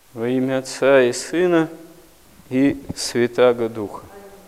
Во имя Отца и Сына и Святаго Духа.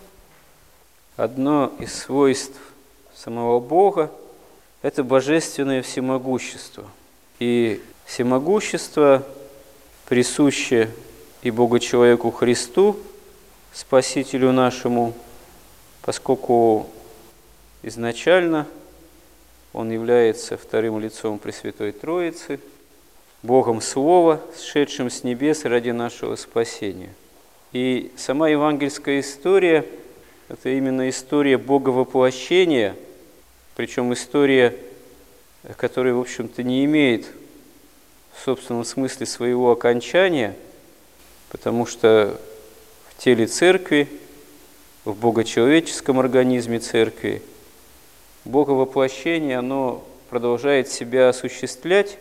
Одно из свойств самого Бога – это божественное всемогущество. И всемогущество присуще и Богу-человеку Христу, Спасителю нашему, поскольку изначально Он является вторым лицом Пресвятой Троицы, Богом Слова, сшедшим с небес ради нашего спасения. И сама евангельская история – это именно история Боговоплощения, причем история, которая, в общем-то, не имеет в собственном смысле своего окончания, потому что в теле Церкви, в богочеловеческом организме Церкви, Боговоплощение, оно продолжает себя осуществлять,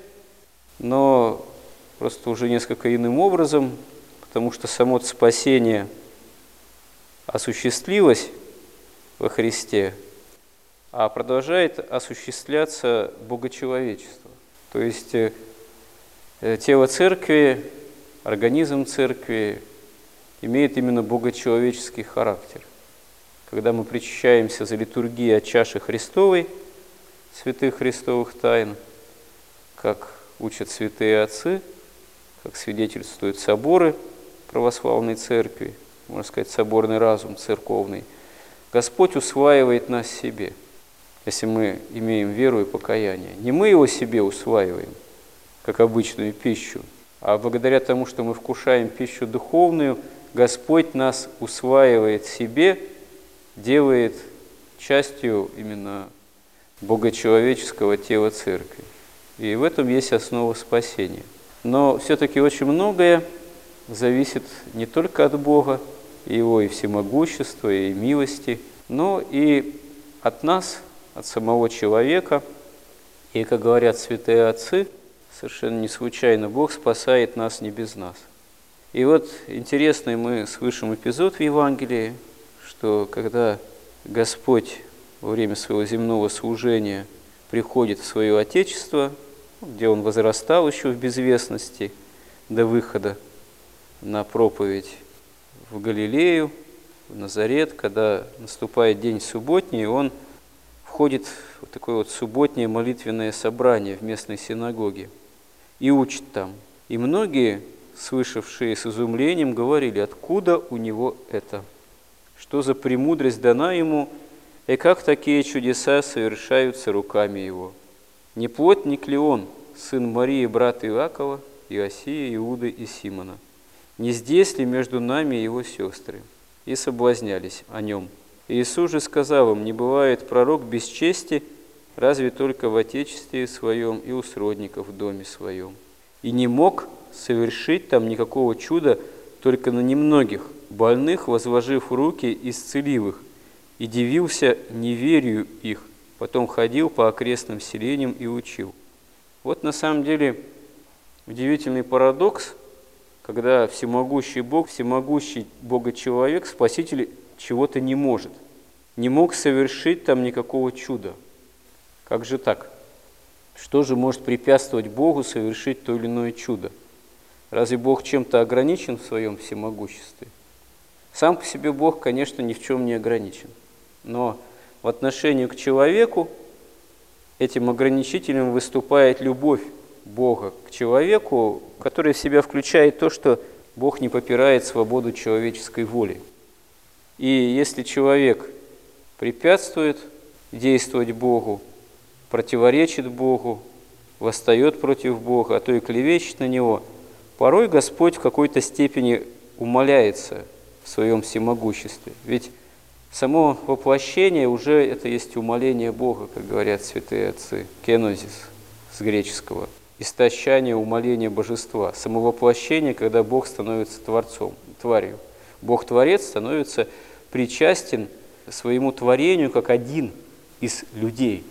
но просто уже несколько иным образом, потому что само спасение осуществилось во Христе, а продолжает осуществляться богочеловечество. То есть тело Церкви, организм Церкви имеет именно богочеловеческий характер. Когда мы причащаемся за литургией от чаши Христовой, святых христовых тайн, как учат святые отцы, как свидетельствуют соборы православной церкви, можно сказать, соборный разум церковный, Господь усваивает нас себе, если мы имеем веру и покаяние. Не мы его себе усваиваем, как обычную пищу, а благодаря тому, что мы вкушаем пищу духовную, Господь нас усваивает себе, делает частью именно богочеловеческого тела Церкви. И в этом есть основа спасения. Но все-таки очень многое зависит не только от Бога, и Его и всемогущества, и милости, но и от нас, от самого человека. И, как говорят святые отцы, совершенно не случайно Бог спасает нас не без нас. И вот интересный мы слышим эпизод в Евангелии, что когда Господь во время своего земного служения приходит в свое Отечество, где Он возрастал еще в безвестности до выхода на проповедь в Галилею, в Назарет, когда наступает день субботний, Он входит в вот такое вот субботнее молитвенное собрание в местной синагоге и учит там. И многие, слышавшие с изумлением, говорили, откуда у него это, что за премудрость дана ему, и как такие чудеса совершаются руками его. Не плотник ли он, сын Марии, брат Иакова, Иосия, Иуды и Симона? Не здесь ли между нами его сестры? И соблазнялись о нем. Иисус же сказал им, не бывает пророк без чести, разве только в отечестве своем и у сродников в доме своем. И не мог совершить там никакого чуда, только на немногих больных, возложив руки, исцелив их, и дивился неверию их, потом ходил по окрестным селениям и учил. Вот на самом деле удивительный парадокс, когда всемогущий Бог, всемогущий Бога-человек, Спаситель чего-то не может, не мог совершить там никакого чуда. Как же так? Что же может препятствовать Богу совершить то или иное чудо? Разве Бог чем-то ограничен в своем всемогуществе? Сам по себе Бог, конечно, ни в чем не ограничен. Но в отношении к человеку этим ограничителем выступает любовь Бога к человеку, которая в себя включает то, что Бог не попирает свободу человеческой воли. И если человек препятствует действовать Богу, противоречит Богу, восстает против Бога, а то и клевещет на Него, порой Господь в какой-то степени умаляется в своем всемогуществе. Ведь само воплощение уже это есть умаление Бога, как говорят святые отцы, кенозис с греческого, истощание, умаление божества. Самовоплощение, когда Бог становится творцом, тварью. Бог-творец становится причастен своему творению как один из людей.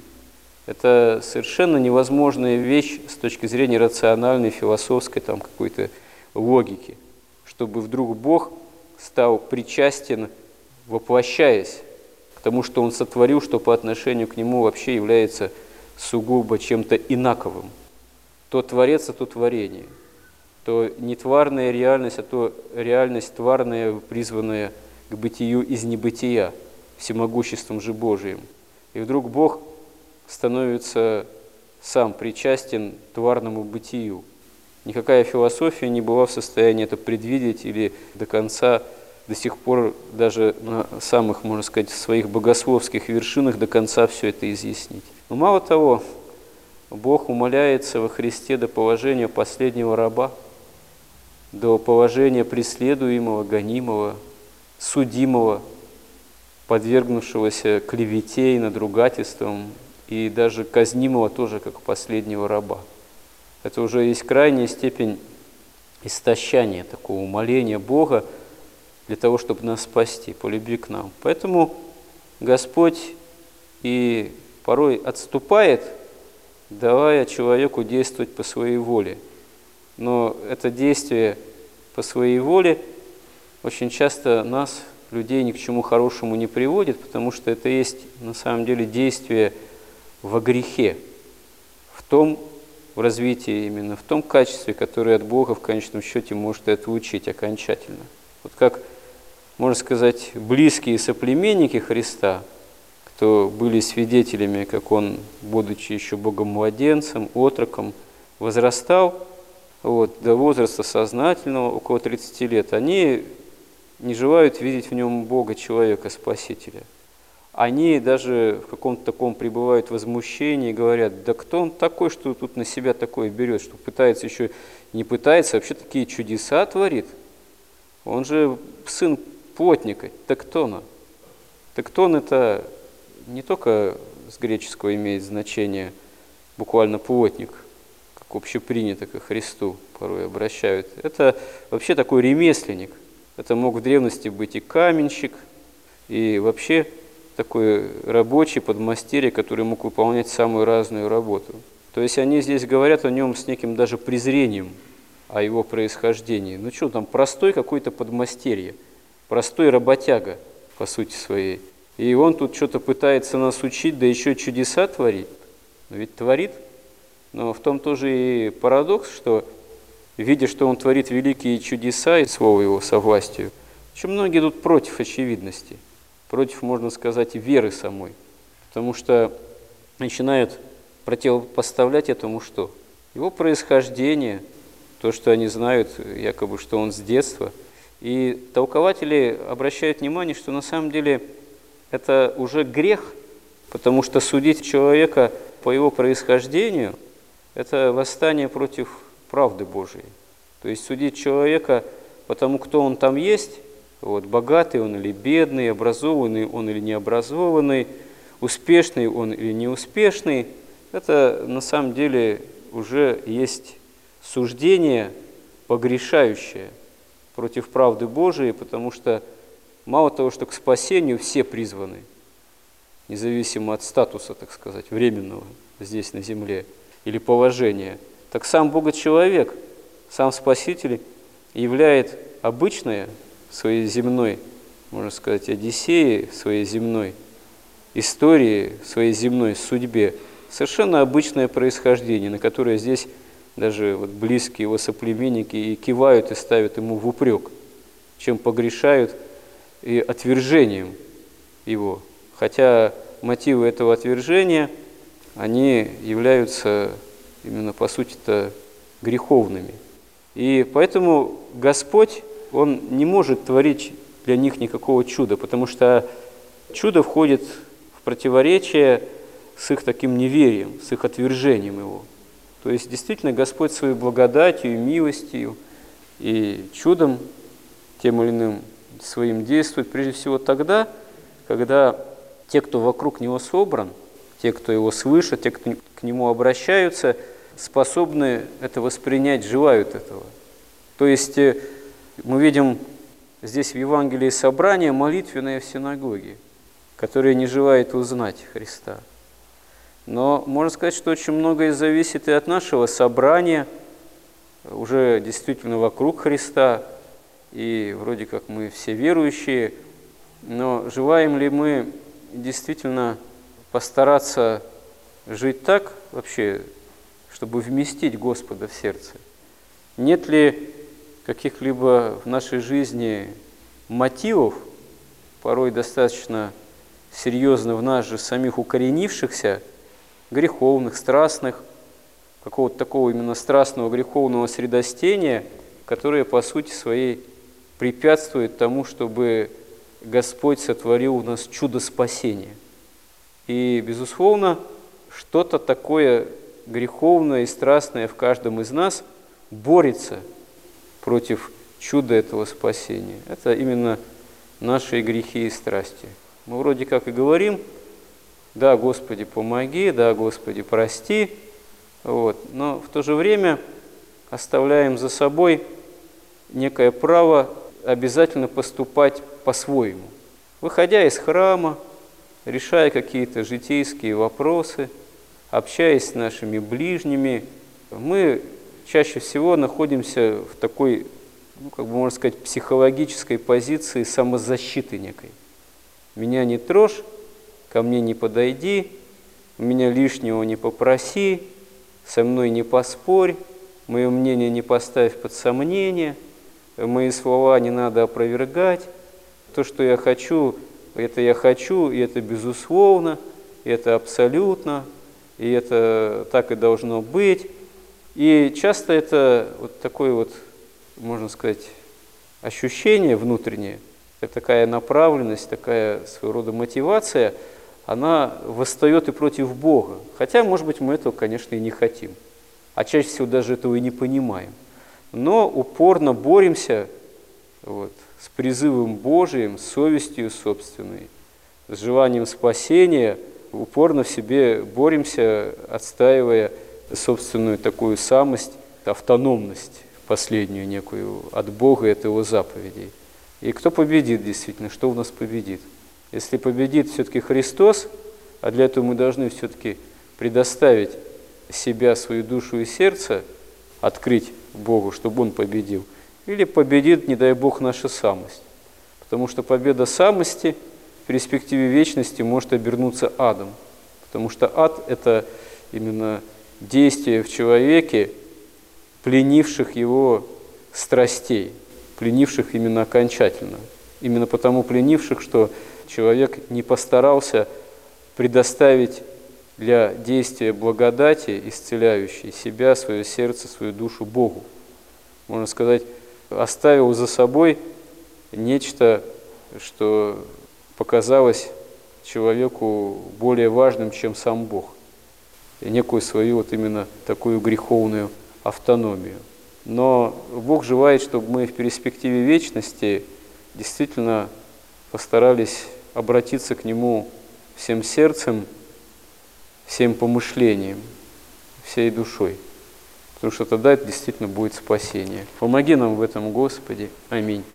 Это совершенно невозможная вещь с точки зрения рациональной, философской там какой-то логики, чтобы вдруг Бог стал причастен, воплощаясь к тому, что Он сотворил, что по отношению к Нему вообще является сугубо чем-то инаковым. То Творец, а то творение. то не тварная реальность, а то реальность тварная, призванная к бытию из небытия, всемогуществом же Божиим. И вдруг Бог становится сам причастен к тварному бытию. Никакая философия не была в состоянии это предвидеть или до конца, до сих пор даже на самых, можно сказать, своих богословских вершинах до конца все это изъяснить. Но мало того, Бог умаляется во Христе до положения последнего раба, до положения преследуемого, гонимого, судимого, подвергнувшегося клевете и надругательствам, и даже казнимого тоже как последнего раба. Это уже есть крайняя степень истощания, такого умоления Бога для того, чтобы нас спасти, по любви к нам. Поэтому Господь и порой отступает, давая человеку действовать по своей воле. Но это действие по своей воле очень часто нас, людей, ни к чему хорошему не приводит, потому что это есть на самом деле действие во грехе, в развитии именно, в том качестве, которое от Бога в конечном счете может это учить окончательно. Вот как, можно сказать, близкие соплеменники Христа, кто были свидетелями, как Он, будучи еще Богом-младенцем, отроком, возрастал до возраста сознательного, около 30 лет, они не желают видеть в нем Бога, человека, Спасителя. Они даже в каком-то таком пребывают возмущении и говорят: да кто он такой, что тут на себя такое берет, что пытается еще, не пытается, вообще такие чудеса творит. Он же сын плотника, тектона. Тектон это не только с греческого имеет значение буквально плотник, как общепринято ко Христу порой обращают. Это вообще такой ремесленник. Это мог в древности быть и каменщик, и вообще такой рабочий, подмастерье, который мог выполнять самую разную работу. То есть они здесь говорят о нем с неким даже презрением, о его происхождении. Ну что там, простой какой-то подмастерье, простой работяга по сути своей. И он тут что-то пытается нас учить, да еще чудеса творит. Но ведь творит. Но в том тоже и парадокс, что, видя, что он творит великие чудеса, и слово его со властью, очень многие идут против очевидности, против, можно сказать, веры самой. Потому что начинают противопоставлять этому что? Его происхождение, то, что они знают, якобы, что он с детства. И толкователи обращают внимание, что на самом деле это уже грех, потому что судить человека по его происхождению – это восстание против правды Божией. То есть судить человека по тому, кто он там есть, богатый он или бедный, образованный он или необразованный, успешный он или неуспешный, это на самом деле уже есть суждение погрешающее против правды Божией, потому что мало того, что к спасению все призваны, независимо от статуса, так сказать, временного здесь на земле или положения, так сам Бога-человек, сам Спаситель являет обычное в своей земной, можно сказать, Одиссее, в своей земной истории, в своей земной судьбе, совершенно обычное происхождение, на которое здесь даже близкие его соплеменники и кивают и ставят ему в упрек, чем погрешают и отвержением его. Хотя мотивы этого отвержения, они являются именно по сути-то греховными. И поэтому Господь, Он не может творить для них никакого чуда, потому что чудо входит в противоречие с их таким неверием, с их отвержением Его. То есть действительно Господь своей благодатью и милостью и чудом тем или иным своим действует прежде всего тогда, когда те, кто вокруг Него собран, те, кто Его слышат, те, кто к Нему обращаются, способны это воспринять, желают этого. То есть мы видим здесь в Евангелии собрание молитвенное в синагоге, которое не желает узнать Христа. Но можно сказать, что очень многое зависит и от нашего собрания, уже действительно вокруг Христа, и вроде как мы все верующие, но желаем ли мы действительно постараться жить так вообще, чтобы вместить Господа в сердце? Нет ли каких-либо в нашей жизни мотивов, порой достаточно серьезно в нас же самих укоренившихся, греховных, страстных, какого-то такого именно страстного греховного средостения, которое по сути своей препятствует тому, чтобы Господь сотворил у нас чудо спасения. И, безусловно, что-то такое греховное и страстное в каждом из нас борется против чуда этого спасения. Это именно наши грехи и страсти. Мы вроде как и говорим: да, Господи, помоги, да, Господи, прости, но в то же время оставляем за собой некое право обязательно поступать по-своему. Выходя из храма, решая какие-то житейские вопросы, общаясь с нашими ближними, мы чаще всего находимся в такой, можно сказать, психологической позиции самозащиты некой. Меня не трожь, ко мне не подойди, у меня лишнего не попроси, со мной не поспорь, мое мнение не поставь под сомнение, мои слова не надо опровергать, то, что я хочу, и это безусловно, и это абсолютно, и это так и должно быть. И часто это вот такое вот, можно сказать, ощущение внутреннее, такая направленность, такая своего рода мотивация, она восстает и против Бога. Хотя, может быть, мы этого, конечно, и не хотим. А чаще всего даже этого и не понимаем. Но упорно боремся с призывом Божиим, с совестью собственной, с желанием спасения, упорно в себе боремся, отстаивая собственную такую самость, автономность последнюю некую от Бога и от Его заповедей. И кто победит действительно, что у нас победит? Если победит все-таки Христос, а для этого мы должны все-таки предоставить себя, свою душу и сердце, открыть Богу, чтобы Он победил, или победит, не дай Бог, наша самость. Потому что победа самости в перспективе вечности может обернуться адом. Потому что ад – это именно действие в человеке, пленивших его страстей, пленивших именно окончательно. Именно потому пленивших, что человек не постарался предоставить для действия благодати, исцеляющей себя, свое сердце, свою душу Богу. Можно сказать, оставил за собой нечто, что показалось человеку более важным, чем сам Бог. И некую свою именно такую греховную автономию. Но Бог желает, чтобы мы в перспективе вечности действительно постарались обратиться к Нему всем сердцем, всем помышлением, всей душой. Потому что тогда это действительно будет спасение. Помоги нам в этом, Господи. Аминь.